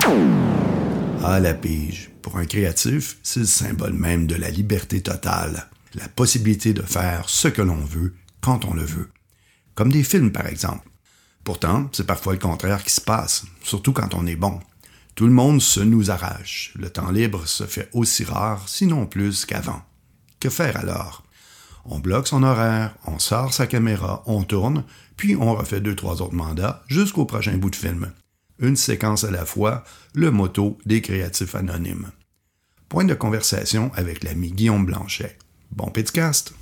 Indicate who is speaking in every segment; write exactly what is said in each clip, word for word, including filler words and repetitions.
Speaker 1: Ah, la pige. Pour un créatif, c'est le symbole même de la liberté totale. La possibilité de faire ce que l'on veut, quand on le veut. Comme des films, par exemple. Pourtant, c'est parfois le contraire qui se passe, surtout quand on est bon. Tout le monde se nous arrache. Le temps libre se fait aussi rare, sinon plus qu'avant. Que faire alors? On bloque son horaire, on sort sa caméra, on tourne, puis on refait deux, trois autres mandats jusqu'au prochain bout de film. Une séquence à la fois, le motto des créatifs anonymes. Point de conversation avec l'ami Guillaume Blanchet. Bon podcast!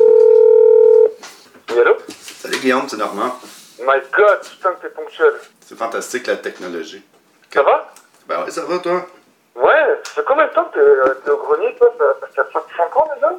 Speaker 2: Oui, allô?
Speaker 1: Salut Guillaume, c'est Normand.
Speaker 2: My God, putain que t'es ponctuel.
Speaker 1: C'est fantastique la technologie.
Speaker 2: Ça va?
Speaker 1: Ben ouais, ça va toi?
Speaker 2: Ouais, ça fait combien de temps que t'es, t'es au grenier, toi? Ça fait cinq ans déjà?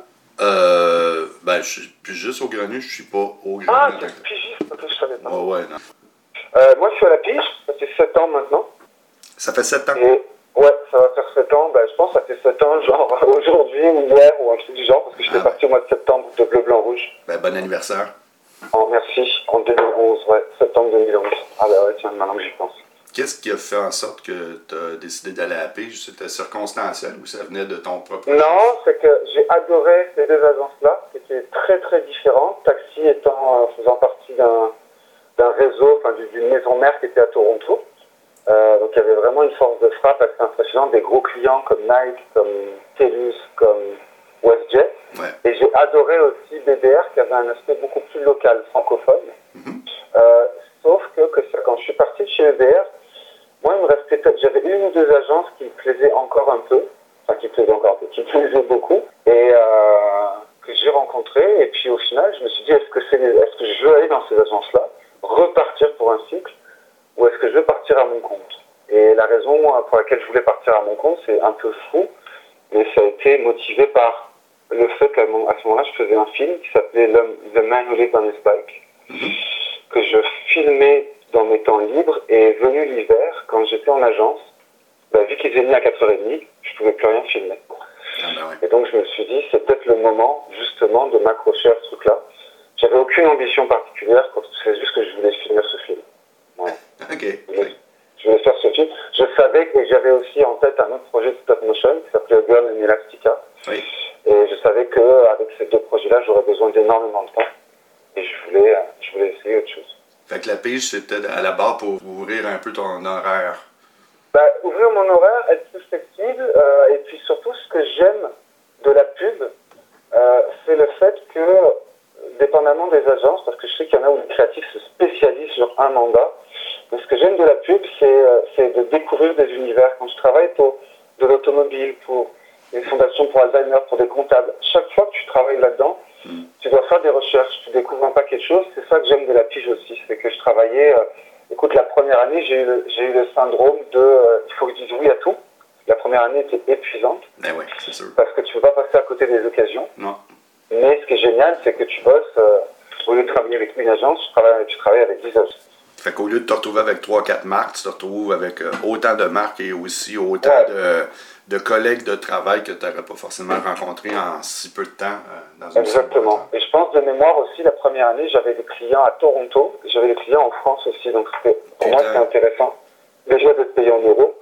Speaker 1: Euh. Ben, je suis plus juste au grenier, je suis pas au grenier.
Speaker 2: Ah, t'es pigiste, ok, je savais pas.
Speaker 1: Ouais, ouais, non.
Speaker 2: Euh, moi, je suis à la pige, ça fait sept ans maintenant.
Speaker 1: Ça fait sept ans?
Speaker 2: Et ouais, ça va faire sept ans, ben, je pense que ça fait sept ans, genre aujourd'hui ou hier, ou un truc du genre, parce que j'étais
Speaker 1: Ah.
Speaker 2: parti au mois de septembre de Bleu, Blanc, Rouge.
Speaker 1: Ben, bon anniversaire.
Speaker 2: Oh, merci, en deux mille onze, ouais, septembre deux mille onze. Ah bah ouais, tiens, maintenant que j'y pense.
Speaker 1: Qu'est-ce qui a fait en sorte que tu as décidé d'aller à la pige? C'était circonstanciel ou ça venait de ton propre
Speaker 2: Non,
Speaker 1: choix?
Speaker 2: c'est que j'ai adoré ces deux agences-là, qui étaient très très différentes. Taxi étant, euh, faisant partie d'un, d'un réseau, enfin d'une maison mère qui était à Toronto. Euh, donc il y avait vraiment une force de frappe assez impressionnante, des gros clients comme Nike, comme TELUS, comme WestJet.
Speaker 1: Ouais.
Speaker 2: Et j'ai adoré aussi B D R qui avait un aspect beaucoup plus local, francophone.
Speaker 1: Mm-hmm.
Speaker 2: Euh, sauf que, que ça, quand je suis parti de chez B D R, moi il me restait peut-être, j'avais une ou deux agences qui me plaisaient encore un peu, enfin qui me plaisaient encore un peu, qui me plaisaient beaucoup, et euh, que j'ai rencontrées. Et puis au final, je me suis dit, est-ce que c'est, est-ce que je veux aller dans ces agences-là, repartir pour un cycle, ou est-ce que je veux partir à mon compte? Et la raison pour laquelle je voulais partir à mon compte, c'est un peu fou, mais ça a été motivé par le fait qu'à mon, à ce moment-là, je faisais un film qui s'appelait The Man Who Lived on His Bike, mm-hmm. que je filmais dans mes temps libres, et venu l'hiver, quand j'étais en agence, bah, vu qu'ils étaient mis à quatre heures trente, je pouvais plus rien filmer.
Speaker 1: Ah ben ouais.
Speaker 2: Et donc je me suis dit, c'est peut-être le moment, justement, de m'accrocher à ce truc-là. J'avais aucune ambition particulière, c'est juste que je voulais filmer ce film. Ouais.
Speaker 1: OK.
Speaker 2: Je voulais, je voulais faire ce film. Je savais que j'avais aussi en tête un autre projet de stop motion qui s'appelait Girl in Elastica.
Speaker 1: Oui.
Speaker 2: Et je savais qu'avec ces deux projets-là, j'aurais besoin d'énormément de temps. Et je voulais, je voulais essayer autre chose.
Speaker 1: Fait que la pige, c'était à la barre pour ouvrir un peu ton horaire.
Speaker 2: Bah, ouvrir mon horaire, être plus flexible, euh, et puis surtout, ce que j'aime de la pub, euh, c'est le fait que, dépendamment des agences, parce que je sais qu'il y en a où les créatifs se spécialisent sur un mandat, mais ce que j'aime de la pub, c'est, euh, c'est de découvrir des univers. Quand je travaille pour de l'automobile, pour des fondations pour Alzheimer, pour des comptables, chaque fois que tu travailles là-dedans, mm. tu dois faire des recherches, tu découvres un paquet de choses. C'est ça que j'aime de la pige aussi, c'est que je travaillais... Euh, écoute, la première année, j'ai eu le, j'ai eu le syndrome de euh, il faut que je dise oui à tout. La première année était épuisante.
Speaker 1: Ben oui, c'est sûr.
Speaker 2: Parce que tu ne peux pas passer à côté des occasions.
Speaker 1: Non.
Speaker 2: Mais ce qui est génial, c'est que tu bosses, euh, au lieu de travailler avec une agence, tu travailles, tu travailles avec dix agences.
Speaker 1: Fait qu'au lieu de te retrouver avec trois quatre marques, tu te retrouves avec euh, autant de marques et aussi autant
Speaker 2: ouais.
Speaker 1: de, de collègues de travail que tu n'aurais pas forcément rencontrés en si peu de temps euh, dans une
Speaker 2: Exactement.
Speaker 1: boîte.
Speaker 2: Et je pense de mémoire aussi, la première année, j'avais des clients à Toronto, j'avais des clients en France aussi, donc c'était, pour moi c'était intéressant. Déjà de te payer en euros.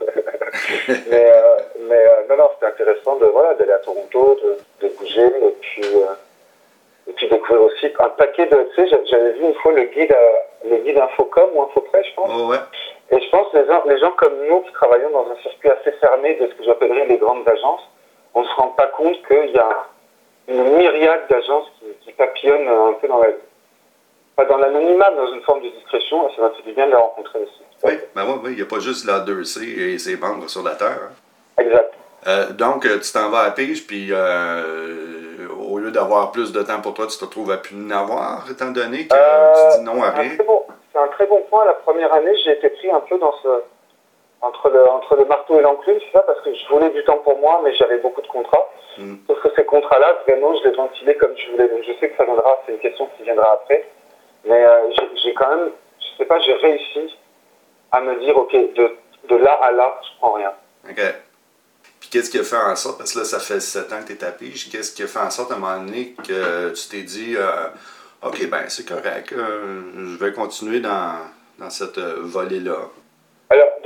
Speaker 2: mais euh, mais euh, non, non, c'était intéressant de, voilà, d'aller à Toronto, de, de bouger, et puis, euh, et puis découvrir aussi un paquet de... Tu sais, j'avais vu une fois le guide, euh, le guide Infocom ou Infoprès, je pense.
Speaker 1: Oh, ouais.
Speaker 2: Et je pense que les gens, les gens comme nous qui travaillons dans un circuit assez fermé de ce que j'appellerais les grandes agences, on ne se rend pas compte qu'il y a une myriade d'agences qui, qui papillonnent un peu dans la... Pas dans l'anonymat, mais dans une forme de discrétion, et ça m'a fait du bien de les rencontrer aussi.
Speaker 1: Oui, ben oui, oui, il n'y a pas juste l'A deux C et ses membres sur la Terre. Hein.
Speaker 2: Exact.
Speaker 1: Euh, donc, tu t'en vas à pige, puis euh, au lieu d'avoir plus de temps pour toi, tu te retrouves à plus en avoir, étant donné que
Speaker 2: euh,
Speaker 1: tu dis non à rien.
Speaker 2: Bon, c'est un très bon point. La première année, j'ai été pris un peu dans ce... Entre le, entre le marteau et l'enclume, c'est ça, parce que je voulais du temps pour moi, mais j'avais beaucoup de contrats. Mm. Sauf que ces contrats-là, vraiment, je les ventilais comme je voulais. Donc je sais que ça viendra, c'est une question qui viendra après. Mais euh, j'ai, j'ai quand même, je sais pas, j'ai réussi à me dire, ok, de, de là à là, je prends rien.
Speaker 1: OK. Puis qu'est-ce qui a fait en sorte, parce que là, ça fait sept ans que tu es à pige, qu'est-ce qui a fait en sorte à un moment donné que tu t'es dit, euh, ok, ben c'est correct, euh, je vais continuer dans, dans cette euh, volée-là?
Speaker 2: Alors, déjà, le fait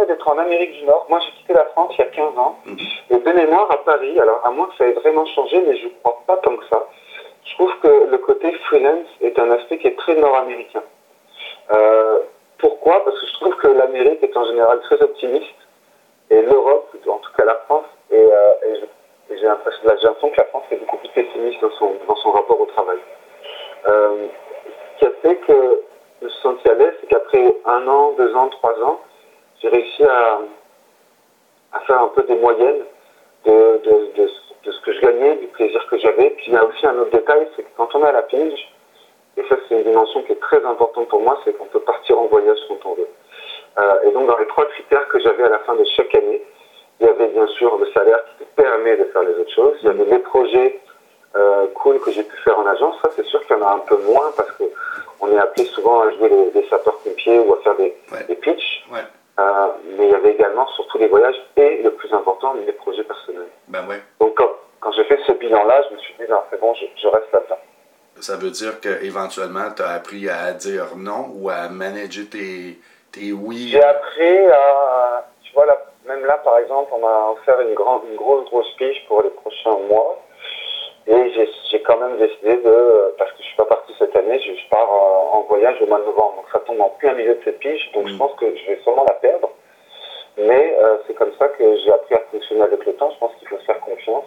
Speaker 2: fait d'être en Amérique du Nord. Moi, j'ai quitté la France il y a quinze ans.
Speaker 1: Mhm.
Speaker 2: Et de mémoire, à Paris, alors à moins que ça ait vraiment changé, mais je ne crois pas tant que ça, je trouve que le côté freelance est un aspect qui est très nord-américain. Euh, pourquoi ? Parce que je trouve que l'Amérique est en général très optimiste, et l'Europe, en tout cas la France, et, euh, et, je, et j'ai l'impression, j'ai l'impression que la France est beaucoup plus pessimiste dans son, dans son rapport au travail. Euh, ce qui a fait que je me suis senti à l'aise, c'est qu'après un an, deux ans, trois ans, j'ai réussi à, à faire un peu des moyennes de, de, de, de ce que je gagnais, du plaisir que j'avais. Puis il y a aussi un autre détail, c'est que quand on est à la pige, et ça c'est une dimension qui est très importante pour moi, c'est qu'on peut partir en voyage quand on veut. Euh, et donc dans les trois critères que j'avais à la fin de chaque année, il y avait bien sûr le salaire qui te permet de faire les autres choses, il y avait les projets euh, cool que j'ai pu faire en agence. Ça c'est sûr qu'il y en a un peu moins parce qu'on est appelé souvent à jouer les, les sapeurs-pompiers ou à faire des,
Speaker 1: Ouais.
Speaker 2: des pitchs.
Speaker 1: Ouais.
Speaker 2: Euh, mais il y avait également surtout les voyages et le plus important, les projets personnels.
Speaker 1: Ben ouais.
Speaker 2: Donc quand, quand j'ai fait ce bilan-là, je me suis dit non, c'est bon, je, je reste là-dedans.
Speaker 1: Ça veut dire qu'éventuellement, tu as appris à dire non ou à manager tes, tes oui.
Speaker 2: J'ai appris à... Tu vois, là, même là, par exemple, on m'a offert une, grande, une grosse, grosse pige pour les prochains mois. Et j'ai, j'ai quand même décidé de... Parce que je ne suis pas parti cette année, je, je pars en voyage au mois de novembre. Donc ça tombe en plein milieu de cette pige. Donc mmh. je pense que je vais sûrement la perdre. Mais euh, c'est comme ça que j'ai appris à fonctionner avec le temps. Je pense qu'il faut se faire confiance.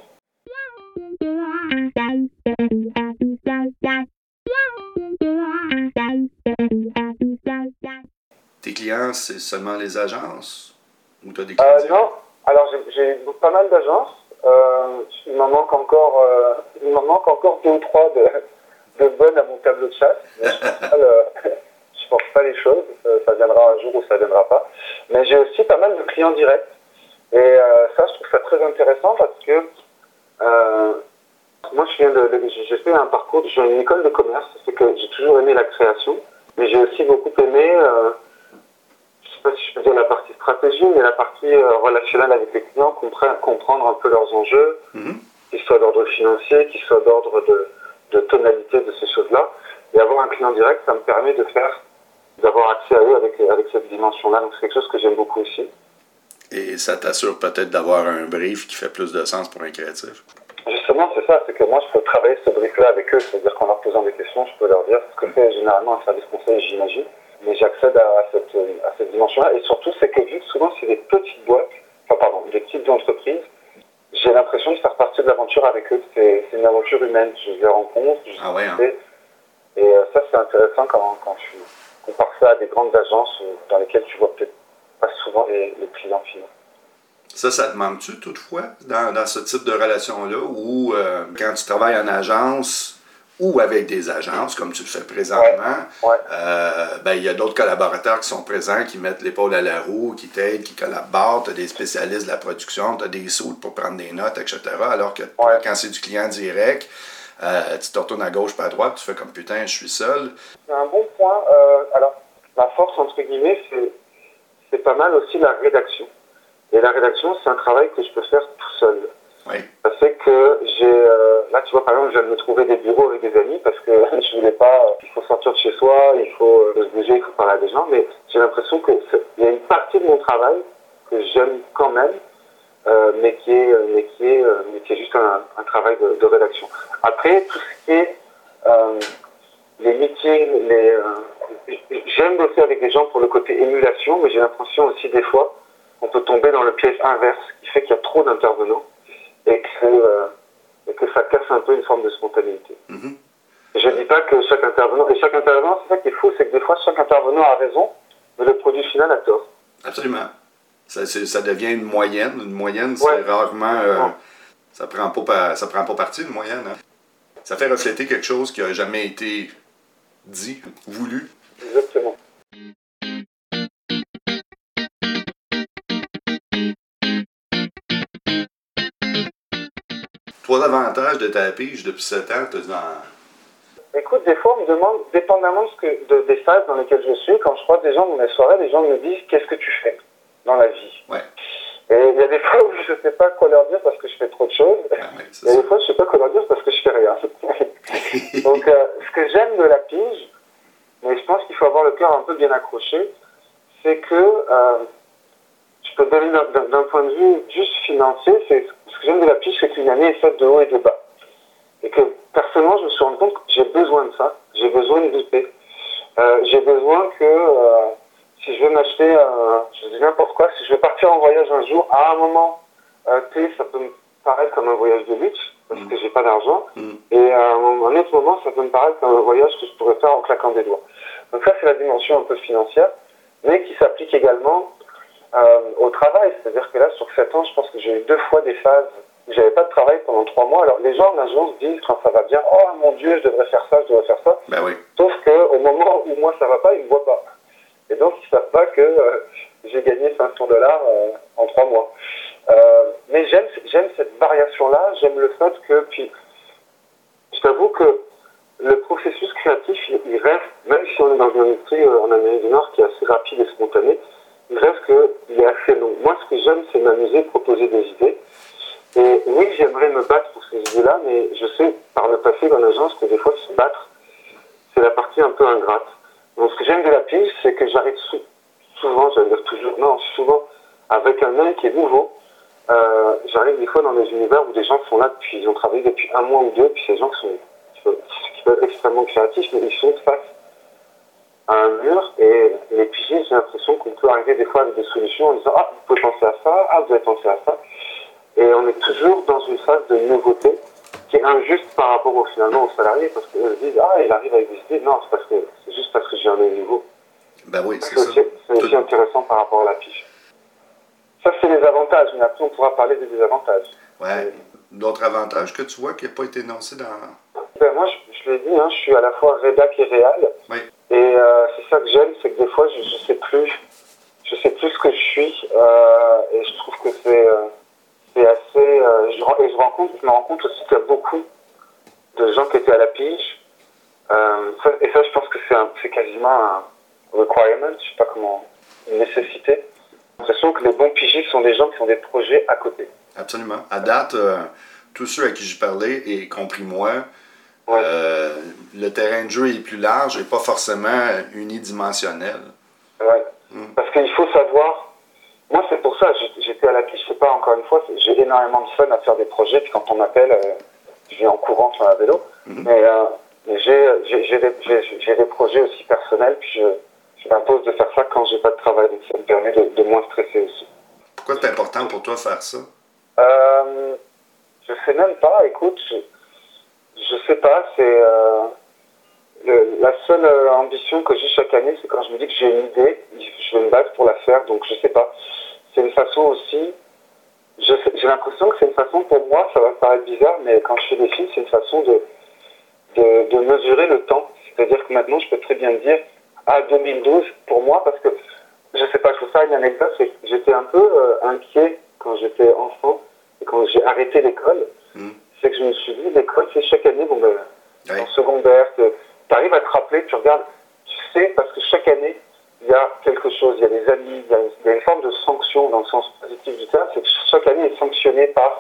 Speaker 1: Tes clients, c'est seulement les agences? Ou tu as des clients
Speaker 2: euh, Non. Alors, j'ai, j'ai pas mal d'agences. Euh, il m'en manque encore, euh, il m'en manque encore deux ou trois de, de bonnes à mon tableau de chasse. Mais je pense pas, le, je pense pas les choses. Ça viendra un jour ou ça viendra pas. Mais j'ai aussi pas mal de clients directs. Et euh, ça, je trouve ça très intéressant parce que euh, moi, je viens de, de, j'ai fait un parcours, j'ai une école de commerce. C'est que j'ai toujours aimé la création, mais j'ai aussi beaucoup aimé, euh, je sais pas si je peux dire la partie stratégie, mais la partie euh, relationnelle avec les clients, comprendre, comprendre un peu leurs enjeux, mm-hmm. qu'ils soient d'ordre financier, qu'ils soient d'ordre de, de tonalité de ces choses-là. Et avoir un client direct, ça me permet de faire, d'avoir accès à eux avec, avec cette dimension-là. Donc c'est quelque chose que j'aime beaucoup aussi.
Speaker 1: Et ça t'assure peut-être d'avoir un brief qui fait plus de sens pour un créatif.
Speaker 2: Justement, c'est ça, c'est que moi, je peux travailler ce brief-là avec eux, c'est-à-dire qu'en leur posant des questions, je peux leur dire ce que fait généralement un service conseil, j'imagine, mais j'accède à cette, à cette dimension-là, et surtout, c'est que vu que souvent, c'est des petites boîtes, enfin, pardon, des types d'entreprises, j'ai l'impression de faire partie de l'aventure avec eux, c'est, c'est une aventure humaine, je les rencontre, je
Speaker 1: ah ouais, hein.
Speaker 2: et euh, ça, c'est intéressant quand, quand tu compares ça à des grandes agences dans lesquelles tu vois peut-être pas souvent les, les clients finaux.
Speaker 1: Ça, ça te manque-tu toutefois dans, dans ce type de relation-là où euh, quand tu travailles en agence ou avec des agences, comme tu le fais présentement,
Speaker 2: ouais, ouais.
Speaker 1: Euh, ben, il y a d'autres collaborateurs qui sont présents, qui mettent l'épaule à la roue, qui t'aident, qui collaborent, tu as des spécialistes de la production, tu as des soutes pour prendre des notes, et cetera. Alors que
Speaker 2: ouais.
Speaker 1: quand c'est du client direct, euh, tu te retournes à gauche pas à droite, tu fais comme putain, je suis seul.
Speaker 2: C'est un bon point. Euh, alors, ma force, entre guillemets, c'est, c'est pas mal aussi la rédaction. Et la rédaction, c'est un travail que je peux faire tout seul.
Speaker 1: Oui.
Speaker 2: Ça fait que j'ai... Euh, là, tu vois, par exemple, je viens de me trouver des bureaux avec des amis parce que je voulais pas... Euh, il faut sortir de chez soi, il faut euh, se bouger, il faut parler à des gens. Mais j'ai l'impression qu'il y a une partie de mon travail que j'aime quand même, euh, mais, qui est, mais, qui est, euh, mais qui est juste un, un travail de, de rédaction. Après, tout ce qui est... Euh, les meetings, les... Euh, j'aime bosser avec des gens pour le côté émulation, mais j'ai l'impression aussi des fois on peut tomber dans le piège inverse qui fait qu'il y a trop d'intervenants et que, euh, et que ça casse un peu une forme de spontanéité. Mm-hmm. Je ne dis pas que chaque intervenant... Et chaque intervenant, c'est ça qui est fou, c'est que des fois, chaque intervenant a raison, mais le produit final a tort.
Speaker 1: Absolument. Ça, c'est, ça devient une moyenne. Une moyenne, c'est
Speaker 2: ouais.
Speaker 1: rarement... Euh, ouais. Ça prend pas, ça prend pas parti, une moyenne. Hein. Ça fait refléter quelque chose qui n'a jamais été dit, voulu.
Speaker 2: Exactement.
Speaker 1: Trois avantages de ta pige depuis sept ans, tu as dit en...
Speaker 2: Écoute, des fois, on me demande, dépendamment de ce que, de, des phases dans lesquelles je suis, quand je croise des gens dans mes soirées, les gens me disent « Qu'est-ce que tu fais dans la vie ?»
Speaker 1: Ouais.
Speaker 2: Et il y a des fois où je ne sais pas quoi leur dire parce que je fais trop de choses.
Speaker 1: Ouais, ouais,
Speaker 2: et des fois, je ne sais pas quoi leur dire parce que je fais rien. Donc, euh, ce que j'aime de la pige, mais je pense qu'il faut avoir le cœur un peu bien accroché, c'est que euh, je peux te donner d'un, d'un point de vue juste financier, c'est, ce que j'aime de la pige, c'est qu'une année est faite de haut et de bas. Et que personnellement, je me suis rendu compte que j'ai besoin de ça, j'ai besoin de douter. Euh, j'ai besoin que euh, si je veux m'acheter, euh, je dis n'importe quoi, si je veux partir en voyage un jour, à un moment euh, T, ça peut me paraître comme un voyage de luxe, parce que j'ai pas d'argent, mm. et à un, un autre moment, ça peut me paraître comme un voyage que je pourrais faire en claquant des doigts. Donc ça, c'est la dimension un peu financière, mais qui s'applique également euh, au travail. C'est-à-dire que là, sur sept ans, je pense que j'ai eu deux fois des phases où j'avais pas de travail pendant trois mois. Alors les gens en agence disent quand ça va bien, oh mon Dieu, je devrais faire ça, je devrais faire ça.
Speaker 1: Ben oui.
Speaker 2: Sauf qu'au moment où moi ça va pas, ils me voient pas. Et donc ils savent pas que euh, j'ai gagné cinq cents dollars euh, en trois mois. Euh, mais j'aime, j'aime cette variation-là, j'aime le fait que, puis je t'avoue que le processus créatif, il, il reste, même si on est dans une industrie euh, en Amérique du Nord qui est assez rapide et spontanée, il reste qu'il est assez long. Moi, ce que j'aime, c'est m'amuser, proposer des idées. Et oui, j'aimerais me battre pour ces idées-là, mais je sais par le passé dans l'agence que des fois, se battre, c'est la partie un peu ingrate. Donc ce que j'aime de la pige, c'est que j'arrive sou- souvent, j'allais dire toujours, non, souvent, avec un œil qui est nouveau. Euh, j'arrive des fois dans des univers où des gens sont là depuis, ils ont travaillé depuis un mois ou deux, puis ces gens qui, sont, qui, peuvent, qui peuvent être extrêmement créatifs, mais ils sont face à un mur, et les pigistes, j'ai l'impression qu'on peut arriver des fois avec des solutions en disant « Ah, vous pouvez penser à ça, ah, vous avez pensé à ça », et on est toujours dans une phase de nouveauté qui est injuste par rapport au, finalement aux salariés, parce qu'eux se disent « Ah, il arrive avec des idées », non, c'est, parce que, c'est juste parce que j'ai un œil nouveau.
Speaker 1: Ben oui, c'est,
Speaker 2: c'est
Speaker 1: ça.
Speaker 2: Aussi, c'est aussi Tout... intéressant par rapport à la pige. Ça, c'est les avantages, mais après, on pourra parler des désavantages.
Speaker 1: Ouais. D'autres avantages que tu vois qui n'ont pas été énoncés dans...
Speaker 2: Ben moi, je, je l'ai dit, hein, je suis à la fois rédac et réal.
Speaker 1: Oui.
Speaker 2: Et euh, c'est ça que j'aime, c'est que des fois, je, je sais plus, je sais plus ce que je suis. Euh, et je trouve que c'est, euh, c'est assez... Euh, je, et je, rends compte, je me rends compte aussi qu'il y a beaucoup de gens qui étaient à la pige. Euh, ça, et ça, je pense que c'est, un, c'est quasiment un requirement, je sais pas comment, une nécessité. J'ai l'impression que les bons pigistes sont des gens qui ont des projets à côté.
Speaker 1: Absolument. À date, euh, tous ceux à qui j'ai parlé, y compris moi,
Speaker 2: ouais.
Speaker 1: euh, le terrain de jeu est plus large et pas forcément unidimensionnel.
Speaker 2: Oui,
Speaker 1: mm.
Speaker 2: Parce qu'il faut savoir... Moi, c'est pour ça, j'étais à la pige, je sais pas, encore une fois, j'ai énormément de fun à faire des projets, puis quand on m'appelle, euh, je viens en courant sur un vélo, mm-hmm. mais, euh, mais j'ai, j'ai, j'ai, des, j'ai, j'ai des projets aussi personnels, puis je, je m'impose de faire ça quand j'ai pas de travail, donc ça me permet de, de moins stresser aussi.
Speaker 1: Pourquoi c'est important pour toi faire ça?
Speaker 2: Euh, je sais même pas, écoute, je, je sais pas, c'est... Euh, le, la seule euh, ambition que j'ai chaque année, c'est quand je me dis que j'ai une idée, je vais me battre pour la faire, donc je sais pas. C'est une façon aussi... Je, j'ai l'impression que c'est une façon, pour moi, ça va paraître bizarre, mais quand je fais des films, c'est une façon de, de, de mesurer le temps. C'est-à-dire que maintenant, je peux très bien dire, ah, deux mille douze, pour moi, parce que, je sais pas, je vous fais une anecdote, c'est que j'étais un peu euh, inquiet quand j'étais enfant, et quand j'ai arrêté l'école, mmh. c'est que je me suis dit, l'école, c'est chaque année, bon ben, oui. en secondaire, tu arrives à te rappeler, tu regardes, tu sais, parce que chaque année, il y a quelque chose, il y a des amis, il y a une, il y a une forme de sanction dans le sens positif du terme, c'est que chaque année est sanctionnée par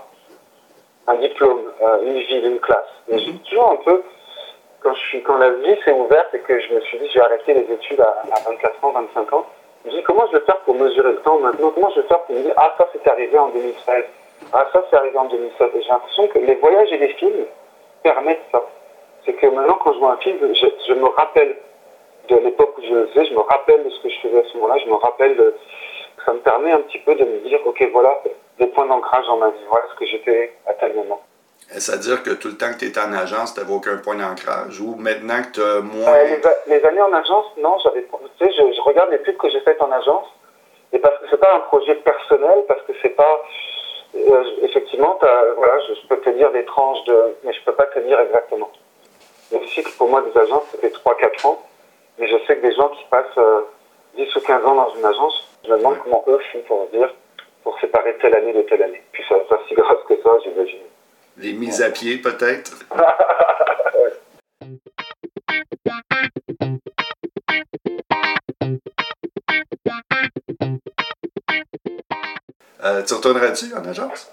Speaker 2: un diplôme, euh, une ville, une classe. Et mmh. j'ai toujours un peu, quand, je suis, quand la vie s'est ouverte et que je me suis dit, j'ai arrêté les études à, à vingt-quatre ans, vingt-cinq ans, je me dis, comment je vais faire pour mesurer le temps maintenant? Comment je vais faire pour me dire, ah, ça c'est arrivé en deux mille treize, ah, ça c'est arrivé en deux mille sept. Et j'ai l'impression que les voyages et les films permettent ça. C'est que maintenant, quand je vois un film, je, je me rappelle de l'époque où je le faisais, je me rappelle de ce que je faisais à ce moment-là, je me rappelle de... Ça me permet un petit peu de me dire, ok, voilà des points d'ancrage dans ma vie, voilà ce que j'étais à tel moment.
Speaker 1: C'est-à-dire que tout le temps que tu étais en agence, tu n'avais aucun point d'ancrage, ou maintenant que tu as moins...
Speaker 2: Euh, les, a- les années en agence, non, j'avais... Tu sais, je, je regarde les pubs que j'ai faites en agence, et parce que c'est pas un projet personnel, parce que c'est pas... Euh, effectivement, voilà, je, je peux te dire des tranches de... Mais je peux pas te dire exactement. Le cycle, pour moi, des agences, c'était trois à quatre ans. Mais je sais que des gens qui passent euh, dix ou quinze ans dans une agence, je me demande ouais. comment eux font pour dire, pour séparer telle année de telle année. Puis ça n'est pas si grave que ça, j'imagine.
Speaker 1: Les mises à pied, peut-être?
Speaker 2: ouais.
Speaker 1: euh, tu retournerais-tu en agence?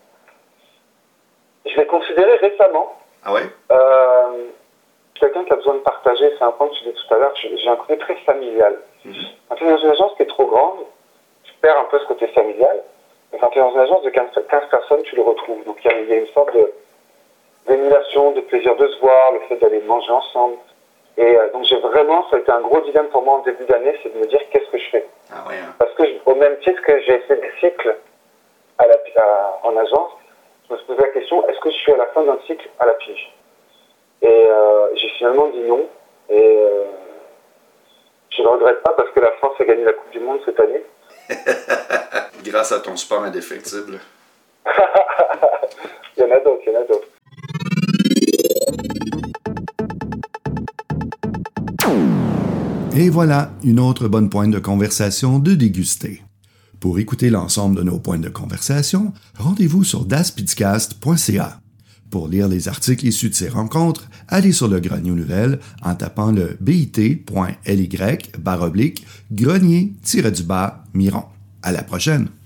Speaker 2: Je l'ai considéré récemment.
Speaker 1: Ah oui?
Speaker 2: Euh, quelqu'un qui a besoin de partager, c'est un point que je disais tout à l'heure, j'ai un côté très familial. Mm-hmm. Quand tu es dans une agence qui est trop grande, tu perds un peu ce côté familial. Mais quand tu es dans une agence de quinze personnes, tu le retrouves. Donc il y a, il y a une sorte de, d'émulation, de plaisir de se voir, le fait d'aller manger ensemble. Et euh, donc j'ai vraiment, ça a été un gros dilemme pour moi en début d'année, c'est de me dire qu'est-ce que je fais.
Speaker 1: Ah ouais, hein.
Speaker 2: Parce que je, au même titre que j'ai fait des cycles à la, à, en agence, je me suis posé la question, est-ce que je suis à la fin d'un cycle à la pige? Et euh, j'ai finalement dit non. Et euh, je ne le regrette pas parce que la France a gagné la Coupe du Monde cette année.
Speaker 1: Grâce à ton sport indéfectible.
Speaker 2: Il y en a d'autres, il y en a d'autres.
Speaker 1: Et voilà une autre bonne pointe de conversation de déguster. Pour écouter l'ensemble de nos points de conversation, rendez-vous sur daspidcast point c a. Pour lire les articles issus de ces rencontres, allez sur le Grenier aux Nouvelles en tapant le bit point ly barre oblique grenier-du-bas Miron. À la prochaine!